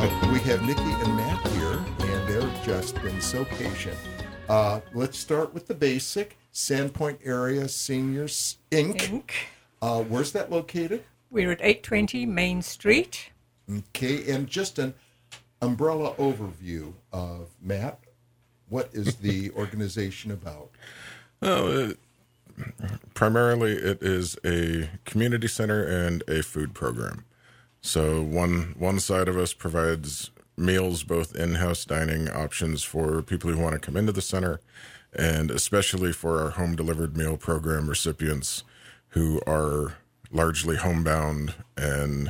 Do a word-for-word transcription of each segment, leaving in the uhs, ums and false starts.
Uh, we have Nikki and Matt here, and they've just been so patient. Uh, let's start with the basic. Sandpoint Area Seniors Incorporated. Inc. Uh, where's that located? We're at eight twenty Main Street. Okay, and just an umbrella overview of Matt. What is the organization about? Well, it, primarily it is a community center and a food program. So one one side of us provides meals, both in-house dining options for people who want to come into the center, and especially for our home-delivered meal program recipients who are largely homebound, and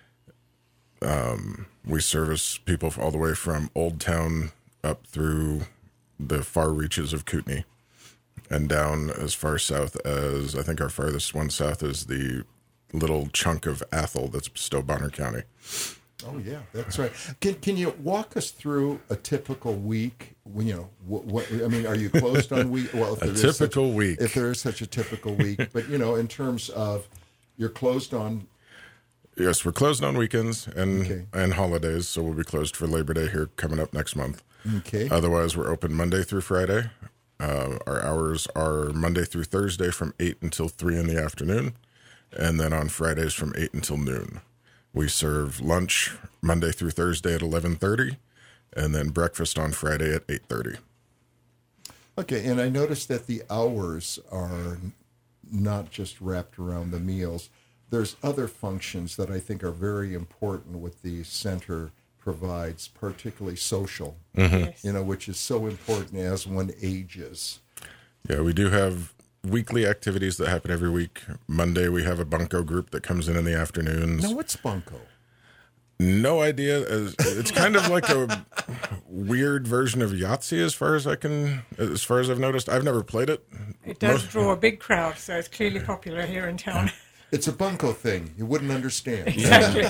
um, we service people all the way from Old Town up through the far reaches of Kootenai and down as far south as, I think our farthest one south is the little chunk of Athol that's still Bonner County. Oh, yeah, that's right. Can can you walk us through a typical week? You know, what, what I mean, are you closed on week? Well, if A there is typical such, week. If there is such a typical week, but you know, in terms of you're closed on. Yes, we're closed on weekends and Okay. and holidays, so we'll be closed for Labor Day here coming up next month. Okay. Otherwise, we're open Monday through Friday. Uh, our hours are Monday through Thursday from eight until three in the afternoon, and then on Fridays from eight until noon. We serve lunch Monday through Thursday at eleven thirty, and then breakfast on Friday at eight thirty. Okay, and I noticed that the hours are not just wrapped around the meals. There's other functions that I think are very important what the center provides, particularly social, Yes. you know, which is so important as one ages. Yeah, we do have weekly activities that happen every week. Monday, we have a bunco group that comes in in the afternoons. Now, what's bunco? No idea. As- It's kind of like a weird version of Yahtzee, as far as I can, as far as I've noticed. I've never played it. It does Most- draw a big crowd, so it's clearly popular here in town. It's a bunco thing. You wouldn't understand. Exactly.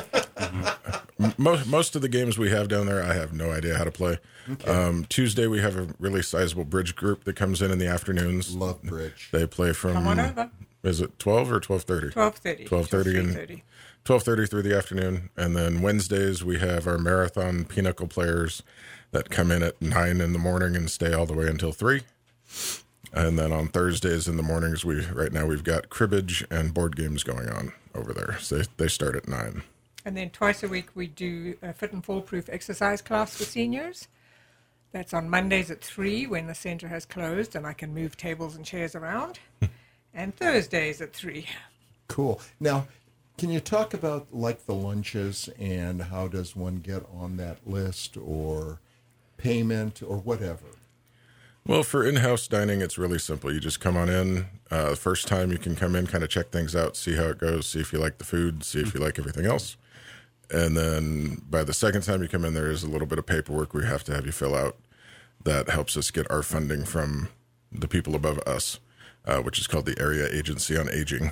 Most most of the games we have down there, I have no idea how to play. Okay. Um, Tuesday, we have a really sizable bridge group that comes in in the afternoons. Love bridge. They play from Come on over. Is it twelve or twelve thirty? twelve thirty. twelve thirty and thirty. twelve thirty through the afternoon, and then Wednesdays we have our marathon pinochle players that come in at nine in the morning and stay all the way until three. And then on Thursdays in the mornings, we right now we've got cribbage and board games going on over there. So they they start at nine. And then twice a week we do a fit and fall proof exercise class for seniors. That's on Mondays at three when the centre has closed and I can move tables and chairs around. And Thursdays at three. Cool. Now, can you talk about like the lunches and how does one get on that list or payment or whatever? Well, for in-house dining, it's really simple. You just come on in. Uh, the first time you can come in, kind of check things out, see how it goes, see if you like the food, see if you like everything else. And then by the second time you come in, there is a little bit of paperwork we have to have you fill out that helps us get our funding from the people above us, uh, which is called the Area Agency on Aging.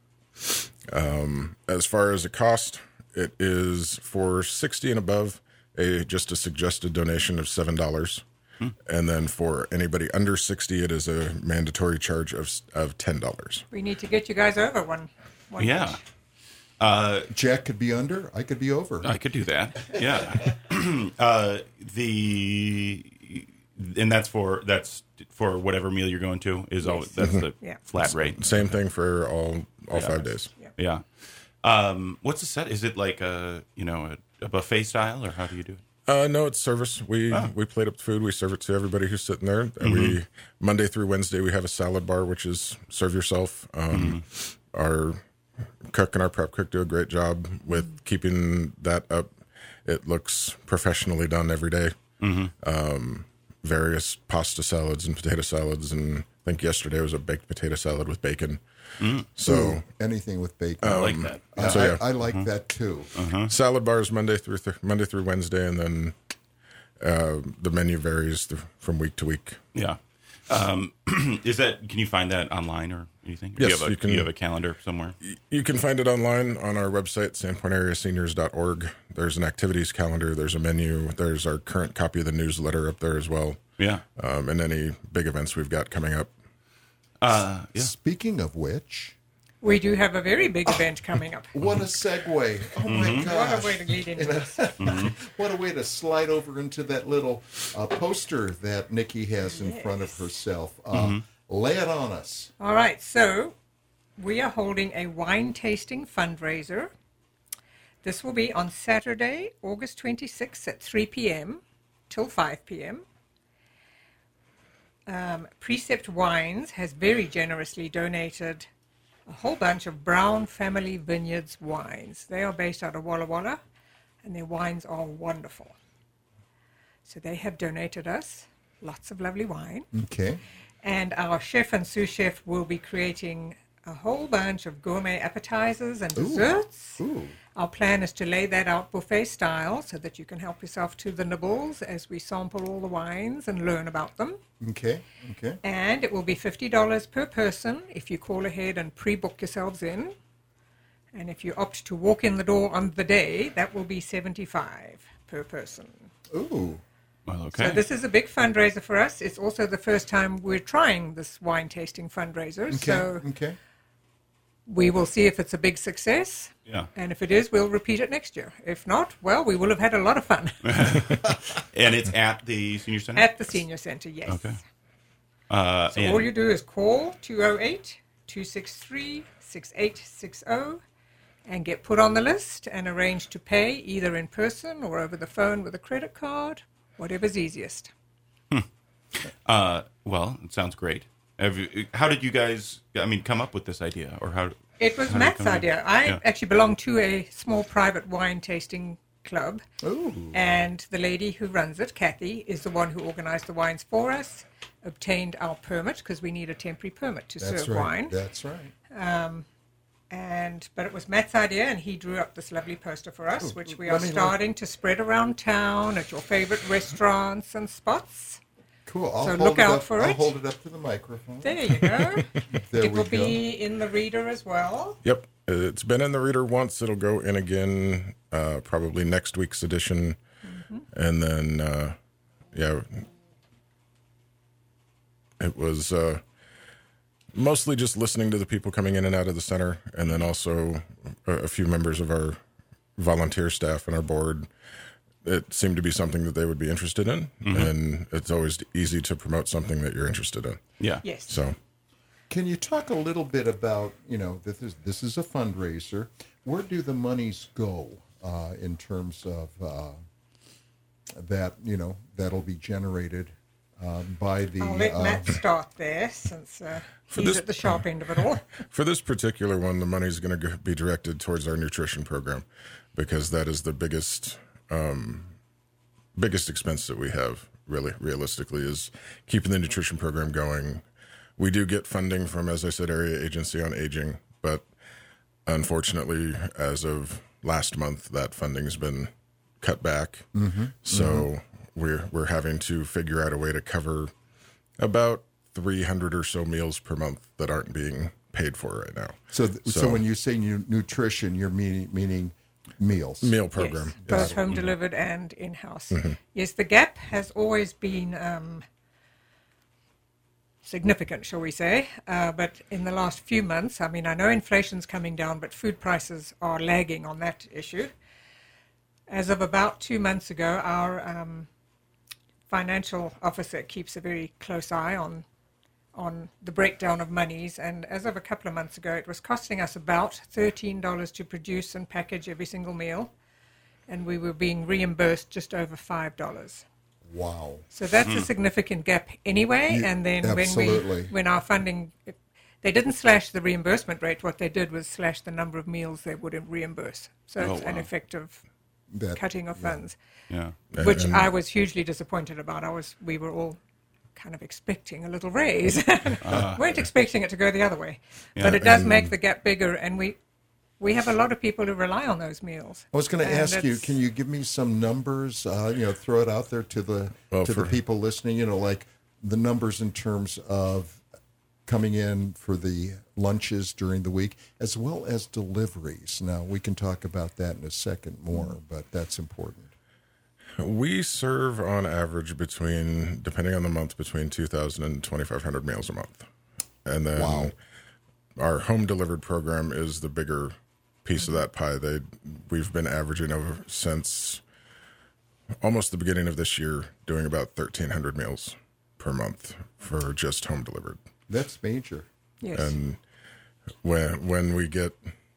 Um, as far as the cost, it is for sixty and above, a just a suggested donation of seven dollars. And then for anybody under sixty, it is a mandatory charge of of ten dollars. We need to get you guys over one. one Yeah. dish. Uh, Jack could be under, I could be over. I could do that. Yeah. uh, the and that's for that's for whatever meal you're going to is all Yes. that's the Yeah. flat rate. Same thing for all all five days. Yeah. Um, what's the set? Is it like a you know a, a buffet style or how do you do it? Uh, no, it's service. We Oh. we plate up the food. We serve it to everybody who's sitting there. And we Monday through Wednesday we have a salad bar, which is serve yourself. Um, Our cook and our prep cook do a great job with keeping that up. It looks professionally done every day. Um, various pasta salads and potato salads, and I think yesterday was a baked potato salad with bacon. So Ooh, anything with bacon. I like that. I, so, yeah. I, I like that too. salad bars Monday through th- Monday through Wednesday, and then uh, the menu varies th- from week to week. Yeah. Um, is that can you find that online or anything? Or do Yes, you have a, you can- do you have a calendar somewhere? You can find it online on our website, sandpoint area seniors dot org. There's an activities calendar. There's a menu. There's our current copy of the newsletter up there as well, Yeah. um, and any big events we've got coming up. Uh, yeah. Speaking of which, We do have a very big event coming up. What a segue. Oh, my What gosh. a way to lead into this. What a way to slide over into that little uh, poster that Nikki has in front of herself. Uh, Lay it on us. All right, so we are holding a wine tasting fundraiser. This will be on Saturday, August twenty-sixth at three p.m. till five p.m. Um, Precept Wines has very generously donated a whole bunch of Brown Family Vineyards wines. They are based out of Walla Walla, and their wines are wonderful. So they have donated us lots of lovely wine. Okay. And our chef and sous chef will be creating a whole bunch of gourmet appetizers and desserts. Ooh. Our plan is to lay that out buffet style so that you can help yourself to the nibbles as we sample all the wines and learn about them. Okay. Okay. And it will be fifty dollars per person if you call ahead and pre-book yourselves in. And if you opt to walk in the door on the day, that will be seventy-five dollars per person. Ooh. Well, okay. So this is a big fundraiser for us. It's also the first time we're trying this wine tasting fundraiser. Okay. So Okay. we will see if it's a big success. Yeah. And if it is, we'll repeat it next year. If not, well, we will have had a lot of fun. And it's at the senior center? At the senior center, yes. Okay. Uh, So and- all you do is call two oh eight, two six three, six eight six oh and get put on the list and arrange to pay either in person or over the phone with a credit card, whatever's easiest. Uh, well, it sounds great. Have you, how did you guys, I mean, come up with this idea? Or how? It was how did it Matt's come in? idea. I Yeah. actually belong to a small private wine tasting club. Ooh. And the lady who runs it, Kathy, is the one who organized the wines for us, obtained our permit, because we need a temporary permit to That's serve right. wine. That's right. And but it was Matt's idea, and he drew up this lovely poster for us, which we let are me starting to spread around town at your favorite restaurants and spots. Cool. I'll So hold look it out up. for I'll it. hold it up to the microphone. There you go. There It we will go. be in the reader as well. Yep. It's been in the reader once. It'll go in again, uh, probably next week's edition. And then, uh, yeah, it was uh, mostly just listening to the people coming in and out of the center. And then also a, a few members of our volunteer staff and our board. It seemed to be something that they would be interested in. And it's always easy to promote something that you're interested in. Yeah. Yes. So. Can you talk a little bit about, you know, this is this is a fundraiser. Where do the monies go uh, in terms of uh, that, you know, that'll be generated uh, by the... I'll let uh, Matt start there, since uh, For he's this- at the sharp end of it all. For this particular one, the money is going to be directed towards our nutrition program because that is the biggest um, biggest expense that we have, really, realistically, is keeping the nutrition program going. We do get funding from, as I said, Area Agency on Aging, but unfortunately, as of last month, that funding has been cut back. Mm-hmm. So mm-hmm. we're we're having to figure out a way to cover about three hundred or so meals per month that aren't being paid for right now. So, th- so, So- when you say nu- nutrition, you're meaning, meaning meals. Meal program. Yes, both home delivered and in-house. Yes, the gap has always been um, significant, shall we say. Uh, but in the last few months, I mean, I know inflation's coming down, but food prices are lagging on that issue. As of about two months ago, our um, financial officer keeps a very close eye on on the breakdown of monies, and as of a couple of months ago, it was costing us about thirteen dollars to produce and package every single meal, and we were being reimbursed just over five dollars. Wow. So that's a significant gap anyway. You- and then when absolutely. we, when our funding, they didn't slash the reimbursement rate. What they did was slash the number of meals they would reimburse. So Oh, it's an wow. effective That, cutting of funds, Yeah. which And- I was hugely disappointed about. I was, we were all kind of expecting a little raise. weren't expecting it to go the other way. Yeah, but it does and- make the gap bigger, and we we have a lot of people who rely on those meals. I was going to And ask you, it's- can you give me some numbers, uh, you know, throw it out there to the Well, to the for- people listening, you know, like the numbers in terms of coming in for the lunches during the week, as well as deliveries. Now, we can talk about that in a second more, but that's important. We serve on average between, depending on the month, between two thousand and twenty-five hundred meals a month. And then Wow. our home delivered program is the bigger piece of that pie. They we've been averaging over since almost the beginning of this year, doing about thirteen hundred meals per month for just home delivered. That's major. Yes. And when when we get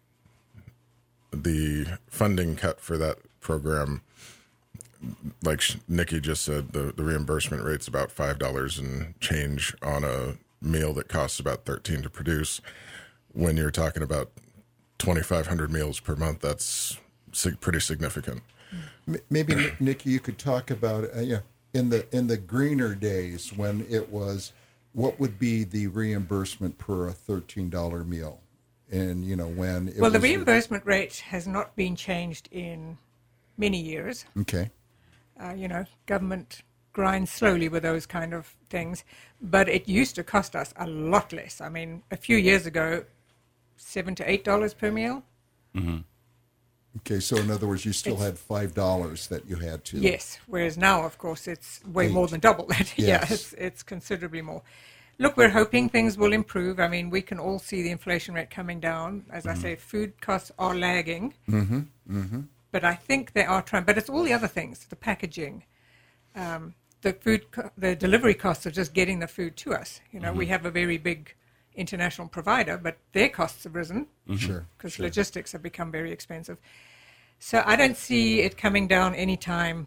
the funding cut for that program, like Nikki just said, the, the reimbursement rate's about five dollars and change on a meal that costs about thirteen to produce. When you're talking about twenty-five hundred meals per month, that's sig- pretty significant. Maybe Nikki, you could talk about uh, yeah in the in the greener days when it was, what would be the reimbursement per a thirteen dollar meal, and you know when it well, was, the reimbursement rate has not been changed in many years. Okay. Uh, you know, government grinds slowly with those kind of things, but it used to cost us a lot less. I mean, a few years ago, seven to eight dollars per meal. Mm-hmm. Okay, so in other words, you still It's- had five dollars that you had to. Yes, whereas now, of course, it's way Eight. more than double that. Yeah, Yes. it's, it's considerably more. Look, we're hoping things will improve. I mean, we can all see the inflation rate coming down. As I say, food costs are lagging. Mm-hmm. Mm-hmm. But I think they are trying. But it's all the other things, the packaging, um, the food, co- the delivery costs of just getting the food to us. You know, Mm-hmm. we have a very big international provider, but their costs have risen Sure. because sure. logistics have become very expensive. So I don't see it coming down anytime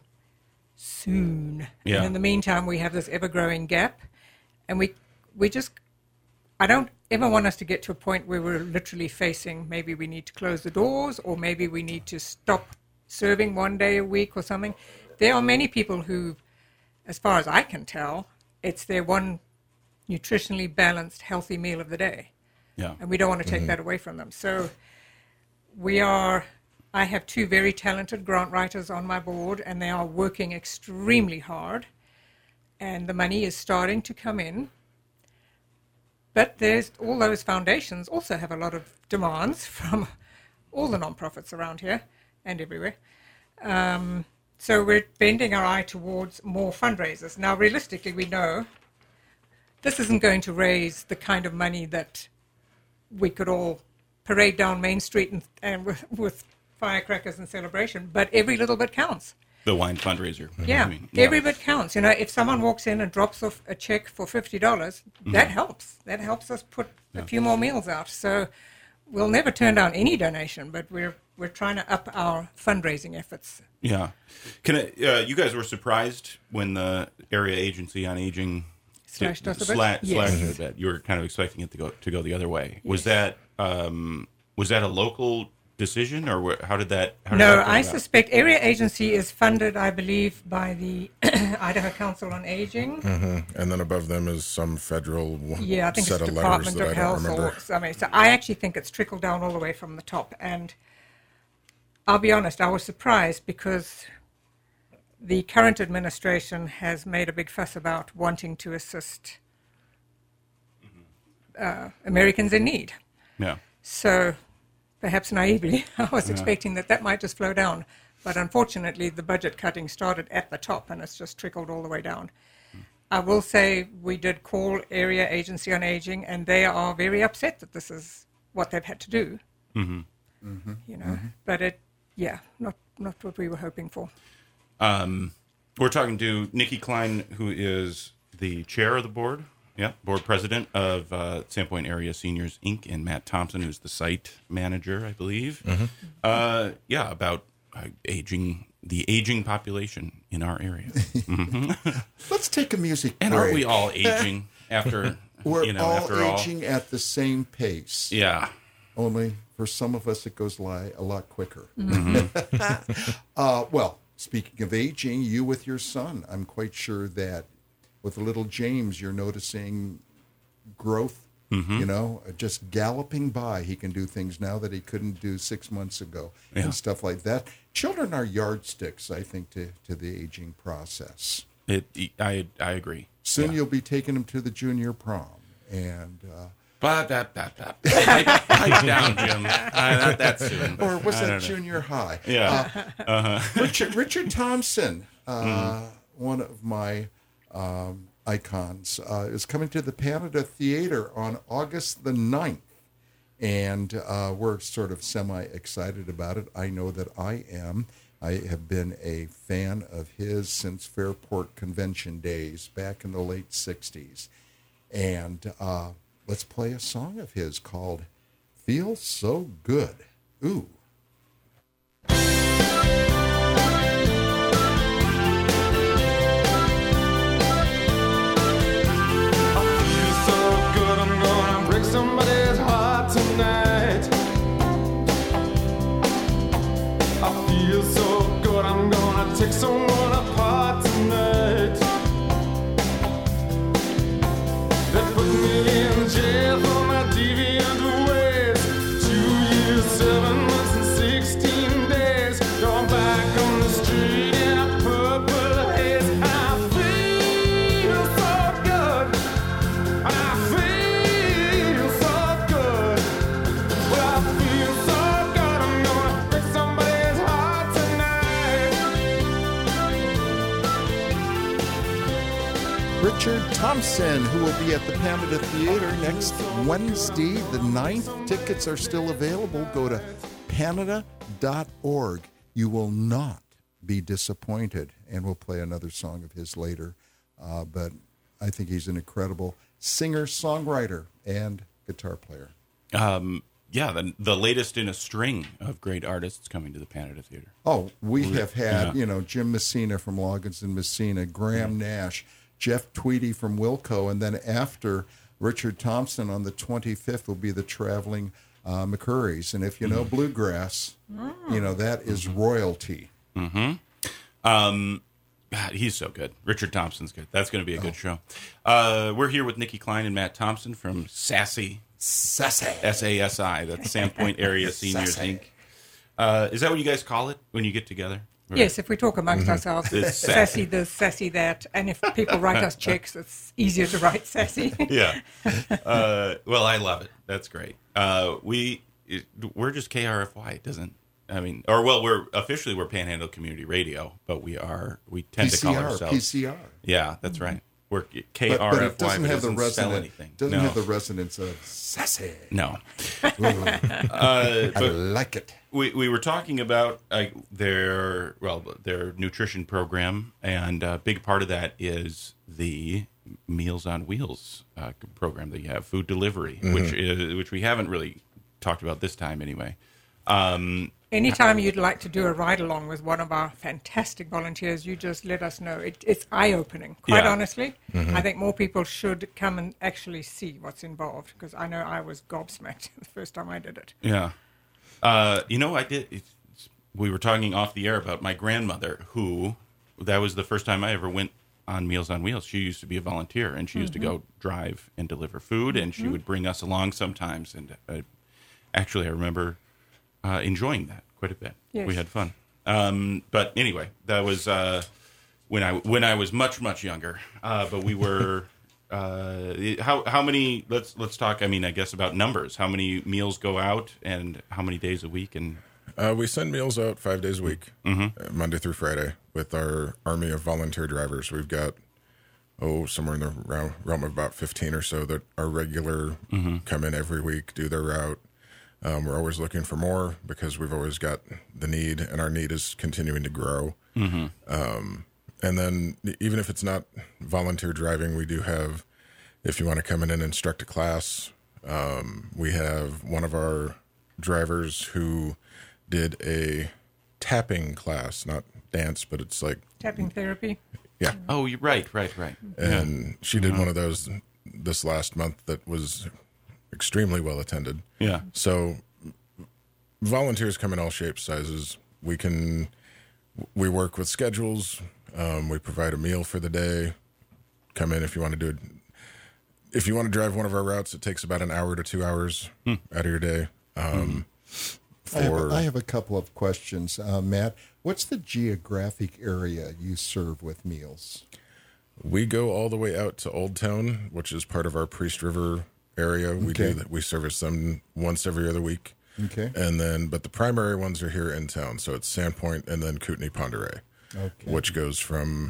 soon. Yeah. And in the meantime, we have this ever-growing gap, and we we just I don't ever want us to get to a point where we're literally facing maybe we need to close the doors or maybe we need to stop serving one day a week or something. There are many people who, as far as I can tell, it's their one nutritionally balanced, healthy meal of the day. Yeah. And we don't want to take that away from them. So we are, I have two very talented grant writers on my board, and they are working extremely hard. And the money is starting to come in. But there's all those foundations also have a lot of demands from all the nonprofits around here and everywhere. Um, so we're bending our eye towards more fundraisers. Now, realistically, we know this isn't going to raise the kind of money that we could all parade down Main Street and, and with, with firecrackers and celebration, but every little bit counts. The wine fundraiser. Yeah, I mean, every bit counts. You know, if someone walks in and drops off a check for fifty dollars, that helps. That helps us put a few more meals out. So we'll never turn down any donation, but we're we're trying to up our fundraising efforts. Yeah. Can I, uh, you guys were surprised when the Area Agency on Aging Slashed us a bit? sla- Yes. slashed it a bit? You were kind of expecting it to go to go the other way. Was that um, was that a local decision, or wh- how did that? How did No, that come I about? suspect Area Agency is funded, I believe, by the Idaho Council on Aging. hmm And then above them is some federal w- Yeah, I think set it's of letters Department that of I don't Health. remember. Or, I mean, so I actually think it's trickled down all the way from the top. And I'll be honest, I was surprised because the current administration has made a big fuss about wanting to assist uh, Americans in need. Yeah. So perhaps naively, I was expecting that that might just flow down. But unfortunately, the budget cutting started at the top and it's just trickled all the way down. I will say we did call Area Agency on Aging, and they are very upset that this is what they've had to do. Mm-hmm. Mm-hmm. You know, but it, yeah, not not what we were hoping for. Um, we're talking to Nikki Klein, who is the chair of the board, yeah, board president of uh, Sandpoint Area Seniors Incorporated, and Matt Thompson, who's the site manager, I believe. Mm-hmm. Uh, yeah, about uh, aging, the aging population in our area. Mm-hmm. Let's take a music break. And aren't we all aging after, We're you know, all after all? aging at the same pace. Yeah. Only for some of us, it goes li- a lot quicker. Mm-hmm. uh, well, speaking of aging, you with your son, I'm quite sure that with little James, you're noticing growth, Mm-hmm. you know, just galloping by. He can do things now that he couldn't do six months ago Yeah. and stuff like that. Children are yardsticks, I think, to, to the aging process. It, I, I agree. Soon Yeah. you'll be taking him to the junior prom. And... Uh, Blah, blah, blah, blah. Pipe, pipe down, Jim. Uh, not that soon. or was I that don't know. junior high? Yeah. Uh, Richard, Richard Thompson, uh, Mm-hmm. one of my um, icons, uh, is coming to the Canada Theatre on August the ninth. and uh, we're sort of semi-excited about it. I know that I am. I have been a fan of his since Fairport Convention days back in the late sixties. And uh, let's play a song of his called Feels So Good. Ooh. Somebody's heart tonight. I feel so good, I'm gonna take someone apart tonight. They put me in jail for my deviant ways. Two years, seven months, and sixteen days. Going back on the street in a purple haze. I feel so good. I feel Richard Thompson, who will be at the Canada Theatre next Wednesday, the ninth. Tickets are still available. Go to Canada dot org. You will not be disappointed. And we'll play another song of his later. Uh, but I think he's an incredible singer, songwriter, and guitar player. Um, yeah, the, the latest in a string of great artists coming to the Canada Theatre. Oh, we have had, Yeah. you know, Jim Messina from Loggins and Messina, Graham Nash, Jeff Tweedy from Wilco, and then after Richard Thompson on the twenty-fifth will be the traveling uh, McCurries. And if you know bluegrass, you know, that is royalty. Mm-hmm. Um, God, he's so good. Richard Thompson's good. That's going to be a good show. Uh, we're here with Nikki Klein and Matt Thompson from Sassy, Sassy. S A S I, that's Sandpoint Area Seniors, Sassy. Incorporated. Uh, is that what you guys call it when you get together? Or- Yes, if we talk amongst ourselves, It's it's sassy. sassy this, sassy that. And if people write us checks, it's easier to write sassy. Yeah. Uh, well, I love it. That's great. Uh, we it, we're just K R F Y. It doesn't. I mean, or well, we're officially we're Panhandle Community Radio, but we are we tend P to call C R, ourselves P C R. Yeah, that's right. We're K But, R F Y, but it doesn't but have the doesn't sell resonance. anything. Doesn't no. have the resonance of sassy. no. Ooh, Uh, I but like it. we we were talking about uh, their well their nutrition program, and a big part of that is the Meals on Wheels uh, program that you have, food delivery, which is which we haven't really talked about this time anyway. Um, Anytime you'd like to do a ride along with one of our fantastic volunteers, you just let us know. It, it's eye-opening, quite Yeah. honestly. I think more people should come and actually see what's involved, because I know I was gobsmacked the first time I did it. Yeah. Uh, you know, I did. It's, we were talking off the air about my grandmother, who that was the first time I ever went on Meals on Wheels. She used to be a volunteer, and she used to go drive and deliver food, and she would bring us along sometimes. And uh, actually, I remember uh, enjoying that quite a bit. Yes. We had fun. Um, but anyway, that was uh, when I when I was much much younger. Uh, but we were. Uh, how how many? Let's let's talk. I mean, I guess about numbers. How many meals go out, and how many days a week? And Uh, we send meals out five days a week, Mm-hmm. uh, Monday through Friday, with our army of volunteer drivers. We've got, oh, somewhere in the realm, realm of about fifteen or so that are regular, Mm-hmm. come in every week, do their route. Um, we're always looking for more because we've always got the need, and our need is continuing to grow. Mm-hmm. Um, and then even if it's not volunteer driving, we do have, if you want to come in and instruct a class, um, we have one of our drivers who did a tapping class, not dance, but it's like, Tapping therapy. yeah. oh, you're right, right, right. And she did one of those this last month that was extremely well attended. Yeah. So volunteers come in all shapes, sizes. We can, we work with schedules. Um, we provide a meal for the day. Come in if you want to do it. If you want to drive one of our routes, it takes about an hour to two hours Hmm. out of your day. Um, I have, for I have a couple of questions. Uh, Matt, what's the geographic area you serve with meals? we go all the way out to Old Town, which is part of our Priest River area. We Okay. do that. We service them once every other week. Okay. And then, but the primary ones are here in town. So it's Sandpoint and then Kootenai Ponderay, Okay. which goes from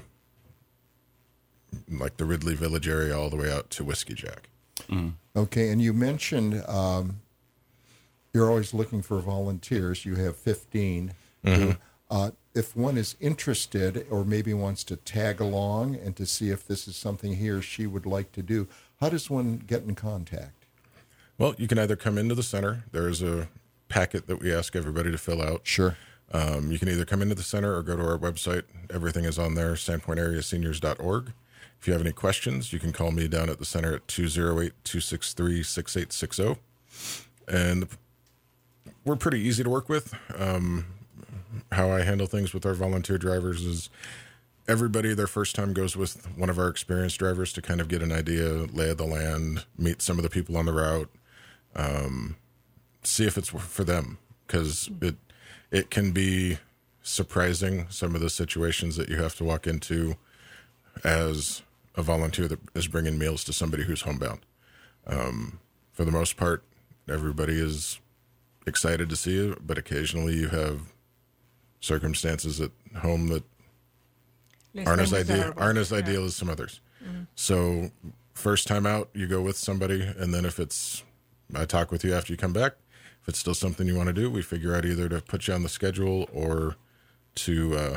like the Ridley Village area all the way out to Whiskey Jack. Okay, and you mentioned um, you're always looking for volunteers. You have fifteen. Who, uh, if one is interested or maybe wants to tag along and to see if this is something he or she would like to do, how does one get in contact? Well, you can either come into the center. There's a packet that we ask everybody to fill out. Sure. Um, you can either come into the center or go to our website. Everything is on there, sandpoint area seniors dot org. If you have any questions, you can call me down at the center at two oh eight, two six three, six eight six zero. And we're pretty easy to work with. Um, how I handle things with our volunteer drivers is everybody their first time goes with one of our experienced drivers to kind of get an idea, lay of the land, meet some of the people on the route, um, see if it's for them. Because it, it can be surprising, some of the situations that you have to walk into as a volunteer that is bringing meals to somebody who's homebound. Um, for the most part, everybody is excited to see you, but occasionally you have circumstances at home that Less aren't as than ideal desirable. aren't as Yeah. ideal as some others. So first time out, you go with somebody, and then if it's, I talk with you after you come back. If it's still something you want to do, we figure out either to put you on the schedule or to uh,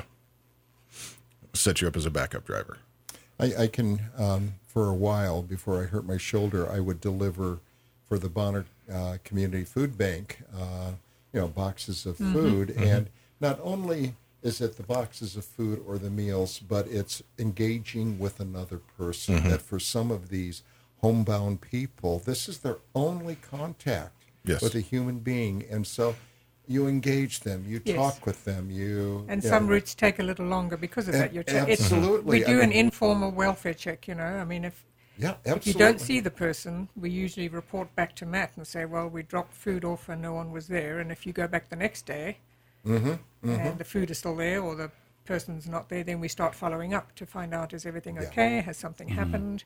set you up as a backup driver. I, I can, um, for a while, before I hurt my shoulder, I would deliver for the Bonner uh, Community Food Bank, uh, you know, boxes of food. And not only is it the boxes of food or the meals, but it's engaging with another person. That for some of these homebound people, this is their only contact Yes. with a human being. And so you engage them, you Yes. talk with them, you... And yeah. some routes take a little longer because of Ab- that. You're che- it's- absolutely. We I do an mean- informal welfare check, you know. I mean, if, Yeah, absolutely. if you don't see the person, we usually report back to Matt and say, well, we dropped food off and no one was there. And if you go back the next day and the food is still there or the person's not there, then we start following up to find out, is everything Yeah. okay? Has something happened?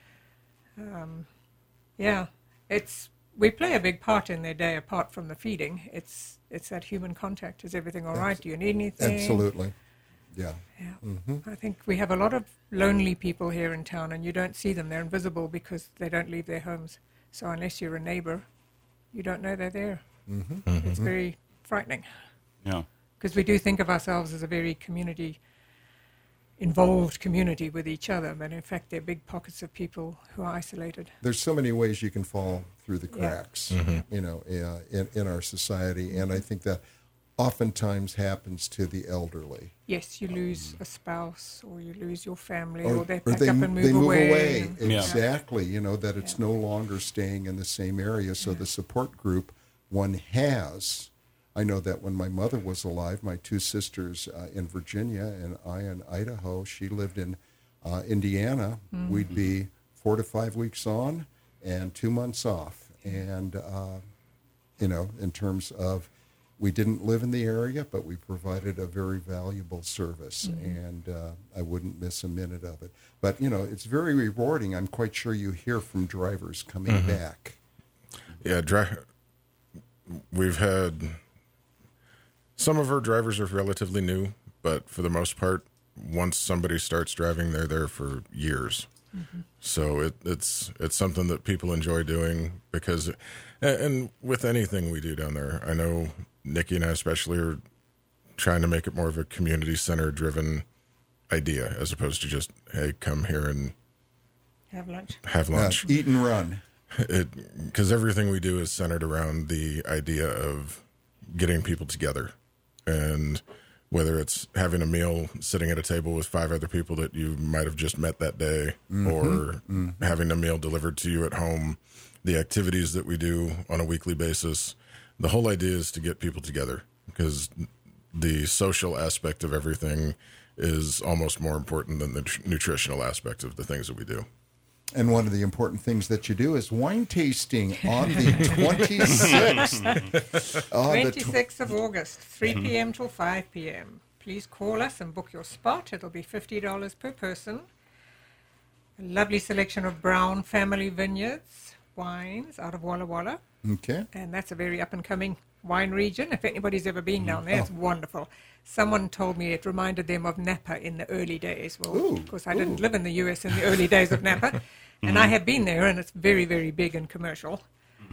Um, yeah, it's... We play a big part in their day apart from the feeding. It's it's that human contact. Is everything all right? Do you need anything? Absolutely. Yeah. Yeah. I think we have a lot of lonely people here in town, and you don't see them. They're invisible because they don't leave their homes. So unless you're a neighbor, you don't know they're there. Mm-hmm. It's very frightening Yeah. because we do think of ourselves as a very community involved community with each other, but in fact they're big pockets of people who are isolated. There's so many ways you can fall through the Yeah. cracks, you know, uh, in, in our society. And I think that oftentimes happens to the elderly. Yes, you lose a spouse or you lose your family or, they or pack they, up and move, they move away. away. and- Yeah. Exactly. You know, that it's Yeah. no longer staying in the same area. So the support group one has, I know that when my mother was alive, my two sisters uh, in Virginia and I in Idaho, she lived in uh, Indiana. We'd be four to five weeks on and two months off. And, uh, you know, in terms of, we didn't live in the area, but we provided a very valuable service, and uh, I wouldn't miss a minute of it. But, you know, it's very rewarding. I'm quite sure you hear from drivers coming back. Yeah, dri- we've had some of our drivers are relatively new, but for the most part, once somebody starts driving, they're there for years. So it, it's it's something that people enjoy doing because, and, and with anything we do down there, I know Nikki and I especially are trying to make it more of a community center driven idea as opposed to just, hey, come here and Have lunch. have Uh, lunch. eat and run. It because everything we do is centered around the idea of getting people together, and whether it's having a meal sitting at a table with five other people that you might have just met that day, or having a meal delivered to you at home, the activities that we do on a weekly basis, the whole idea is to get people together because the social aspect of everything is almost more important than the tr- nutritional aspect of the things that we do. And one of the important things that you do is wine tasting on the twenty-sixth. Uh, the tw- twenty-sixth of August, three p.m. till five p.m. Please call us and book your spot. It'll be fifty dollars per person. A lovely selection of Brown Family Vineyards wines out of Walla Walla. okay. And that's a very up-and-coming wine region. If anybody's ever been down there, it's wonderful. Someone told me it reminded them of Napa in the early days. Well, Ooh, of course, I didn't ooh. live in the U S in the early days of Napa. And I have been there, and it's very, very big and commercial.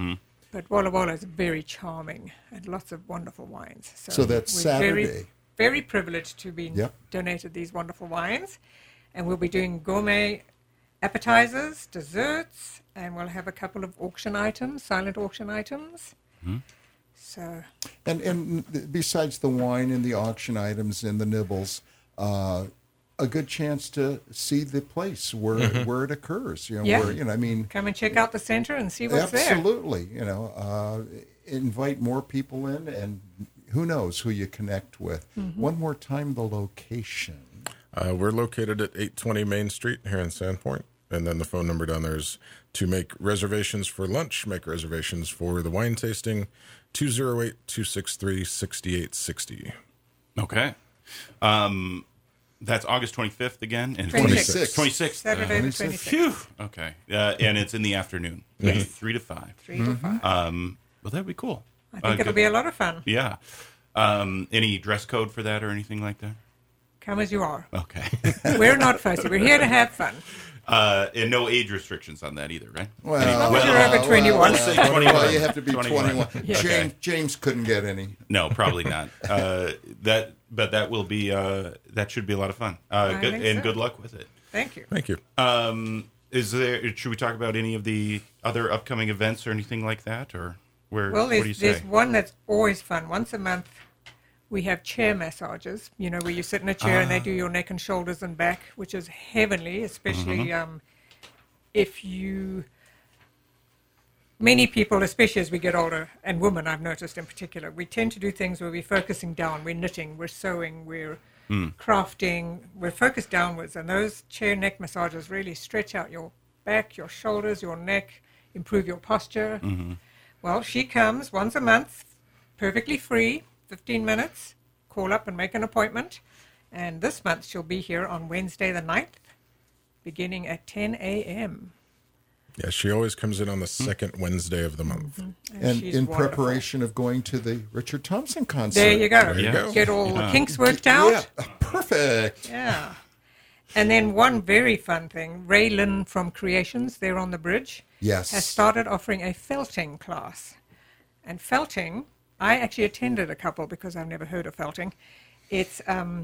But Walla Walla is very charming and lots of wonderful wines. So that's we're Saturday. Very, very privileged to be Yep. donated these wonderful wines. And we'll be doing gourmet appetizers, desserts, and we'll have a couple of auction items, silent auction items. Mm-hmm. So, And and besides the wine and the auction items and the nibbles, uh, a good chance to see the place where where it occurs. You know, Yeah. where you know, I mean, come and check out the center and see what's there. absolutely. You know, uh, invite more people in, and who knows who you connect with. Mm-hmm. One more time, the location. Uh, we're located at eight twenty Main Street here in Sandpoint. And then the phone number down there is to make reservations for lunch, make reservations for the wine tasting, two oh eight, two six three, six eight six zero. Okay. Um, that's August twenty-fifth again? And twenty-sixth. twenty-sixth. Saturday the twenty-sixth. twenty-sixth. Phew. Okay. Uh, and it's in the afternoon. Yes. Three to five. Three to five. Um, well, that'd be cool. I think Uh, it'll good- be a lot of fun. Yeah. Um, any dress code for that or anything like that? Come as you are. Okay. We're not fussy. We're here to have fun. uh, and no age restrictions on that either, right? Well, As long as you're over twenty-one. let's say well, twenty-one. you have to be twenty-one. twenty-one. Yeah. James James couldn't get any. No, probably not. Uh, that, but that will be. Uh, that should be a lot of fun. Uh, I good, think and so. good luck with it. Thank you. Thank you. Um, is there? Should we talk about any of the other upcoming events or anything like that, or where? Well, what do you there's, say? there's one that's always fun. Once a month, we have chair massages, you know, where you sit in a chair and they do your neck and shoulders and back, which is heavenly, especially um, if you... Many people, especially as we get older, and women I've noticed in particular, we tend to do things where we're focusing down, we're knitting, we're sewing, we're crafting, we're focused downwards, and those chair neck massages really stretch out your back, your shoulders, your neck, improve your posture. Well, she comes once a month, perfectly free, fifteen minutes. Call up and make an appointment. And this month she'll be here on Wednesday the ninth, beginning at ten a.m. Yeah, she always comes in on the second Wednesday of the month. And, And she's in wonderful. preparation of going to the Richard Thompson concert. There you go. There you Yeah. go. Get all the kinks worked out. Yeah, perfect. Yeah. And then one very fun thing, Ray Lynn from Creations, there on the bridge, Yes. has started offering a felting class. And felting, I actually attended a couple because I've never heard of felting. It's um,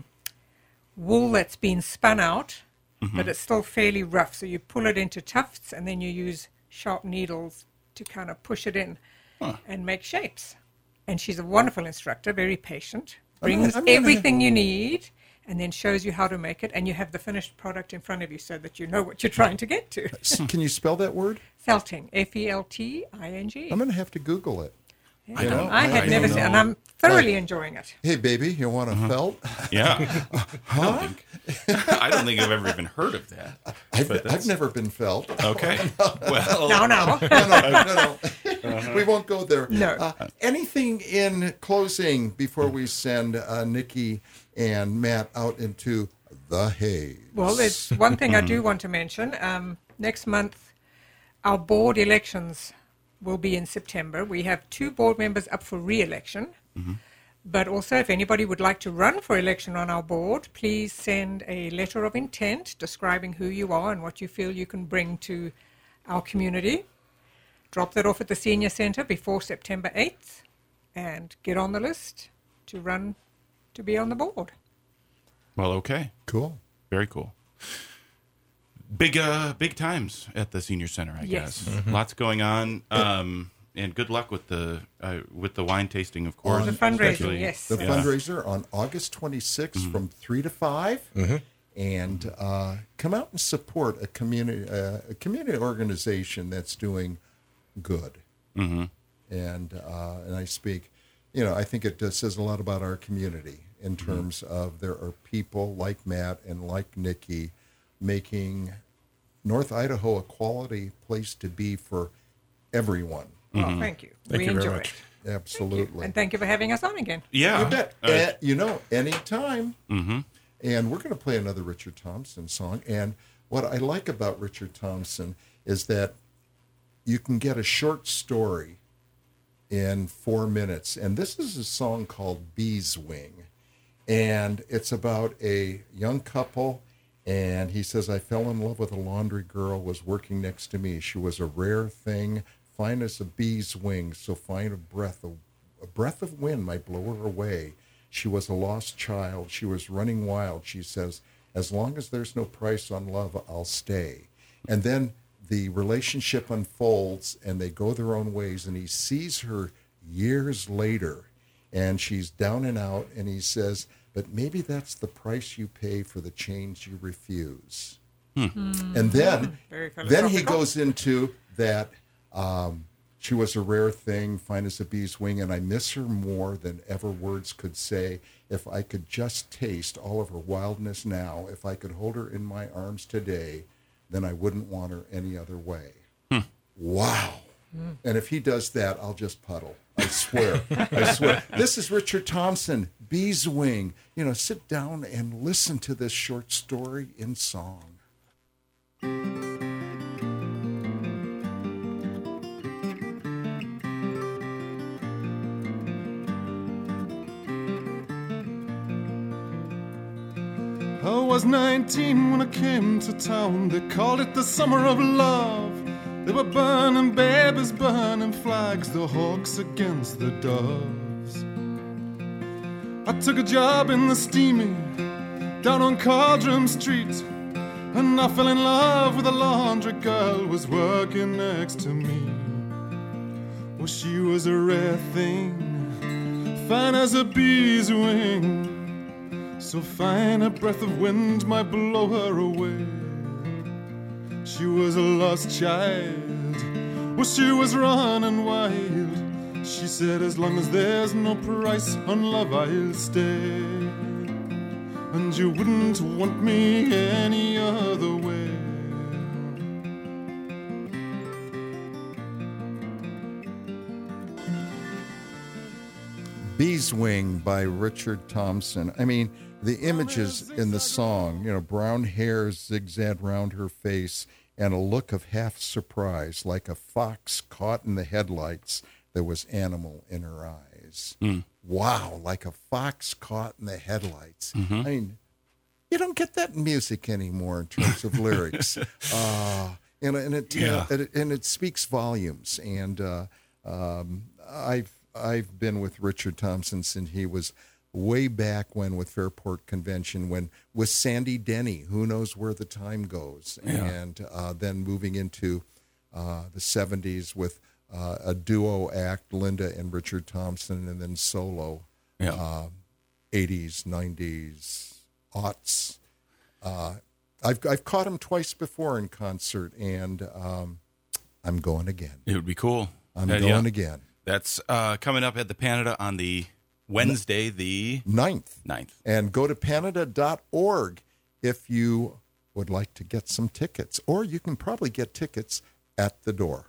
wool that's been spun out, but it's still fairly rough. So you pull it into tufts and then you use sharp needles to kind of push it in and make shapes. And she's a wonderful instructor, very patient, brings I'm gonna- everything you need and then shows you how to make it. And you have the finished product in front of you so that you know what you're trying to get to. S- Can you spell that word? Felting, F E L T I N G. I'm going to have to Google it. Yeah. you know, I had I never don't seen, and know. I'm thoroughly enjoying it. Hey, baby, you want a felt? Yeah. I don't think. I don't think I've ever even heard of that. I've, But that's- I've never been felt. Okay. Well. No, no. no, no, no, no. We won't go there. No. Uh, anything in closing before we send uh, Nikki and Matt out into the haze? Well, there's one thing I do want to mention. Um, next month, our board elections will be in September. We have two board members up for re-election. But also, if anybody would like to run for election on our board, please send a letter of intent describing who you are and what you feel you can bring to our community. Drop that off at the Senior Centre before September eighth and get on the list to run to be on the board. Well, okay. Cool. Very cool. Big, uh, big times at the senior center, I Yes. guess. Lots going on. Um, and good luck with the uh, with the wine tasting, of course. The fundraising, especially. yes. The Yeah. fundraiser on August twenty-sixth from three to five. And uh, come out and support a community uh, a community organization that's doing good. Mm-hmm. And uh, and I speak, you know, I think it does, says a lot about our community in terms of there are people like Matt and like Nikki making North Idaho a quality place to be for everyone. Well, thank you. Thank we you very enjoy much. it. Absolutely. And thank you for having us on again. Yeah. You bet. Uh, Eh, you know, anytime. Mm-hmm. And we're going to play another Richard Thompson song. And what I like about Richard Thompson is that you can get a short story in four minutes. And this is a song called Bee's Wing. And it's about a young couple. And he says, I fell in love with a laundry girl, was working next to me. She was a rare thing, fine as a bee's wing, so fine a breath, a, a breath of wind might blow her away. She was a lost child. She was running wild. She says, as long as there's no price on love, I'll stay. And then the relationship unfolds, and they go their own ways, and he sees her years later, and she's down and out, and he says, but maybe that's the price you pay for the change you refuse. Hmm. And then, then he goes into that um, she was a rare thing, fine as a bee's wing, and I miss her more than ever words could say. If I could just taste all of her wildness now, if I could hold her in my arms today, then I wouldn't want her any other way. Hmm. Wow. Hmm. And if he does that, I'll just puddle. I swear. I swear. This is Richard Thompson, Bee's Wing. You know, sit down and listen to this short story in song. I was nineteen when I came to town. They called it the summer of love. They were burning babies, burning flags, the hawks against the doves. I took a job in the steamy down on Cardrum Street, and I fell in love with a laundry girl who was working next to me. Well, she was a rare thing, fine as a bee's wing, so fine a breath of wind might blow her away. She was a lost child, well, she was running wild. She said, as long as there's no price on love, I'll stay. And you wouldn't want me any other way. Bee's Wing by Richard Thompson. I mean, the images in the song, you know, brown hair zigzagged round her face and a look of half surprise, like a fox caught in the headlights. There was animal in her eyes. Mm. Wow, like a fox caught in the headlights. Mm-hmm. I mean, you don't get that in music anymore in terms of lyrics. Uh, and, and, it, yeah. uh, and, it, and it speaks volumes. And uh, um, I've, I've been with Richard Thompson since he was way back when with Fairport Convention, when with Sandy Denny, who knows where the time goes, yeah. and uh, then moving into uh, the seventies with uh, a duo act, Linda and Richard Thompson, and then solo, yeah. uh, eighties, nineties, aughts. Uh, I've I've caught him twice before in concert, and um, I'm going again. It would be cool. I'm uh, going yeah. again. That's uh, coming up at the Panada on the Wednesday, the ninth. ninth. And go to Panada dot org if you would like to get some tickets. Or you can probably get tickets at the door.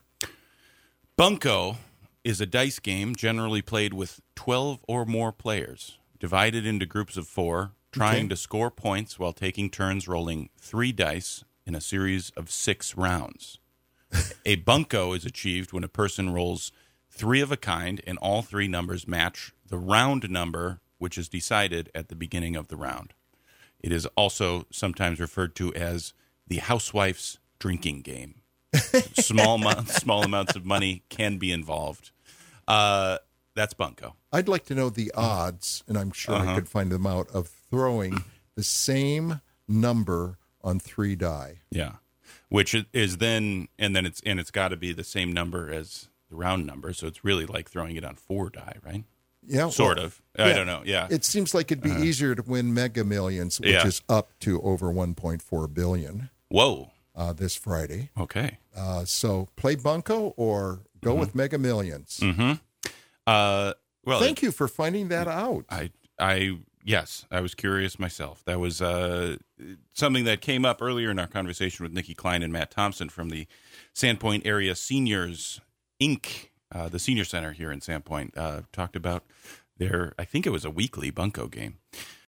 Bunko is a dice game generally played with twelve or more players, divided into groups of four, trying okay. to score points while taking turns rolling three dice in a series of six rounds. A bunko is achieved when a person rolls three of a kind and all three numbers match the round number, which is decided at the beginning of the round. It is also sometimes referred to as the housewife's drinking game. Small amounts, small amounts of money can be involved. Uh, that's bunko. I'd like to know the odds, and I'm sure uh-huh. I could find them out, of throwing the same number on three die. Yeah, which is then, and then it's and it's got to be the same number as the round number, so it's really like throwing it on four die, right? Yeah, sort well, of. I yeah. don't know. Yeah, it seems like it'd be uh-huh. easier to win Mega Millions, which yeah. is up to over one point four billion. Whoa! Uh, this Friday. Okay. Uh, so play bunko or go mm-hmm. with Mega Millions. Mm-hmm. Uh, well, thank you for finding that out. I, I, yes, I was curious myself. That was uh, something that came up earlier in our conversation with Nikki Klein and Matt Thompson from the Sandpoint Area Seniors Incorporated. Uh, the senior center here in Sandpoint uh, talked about their, I think it was a weekly bunko game.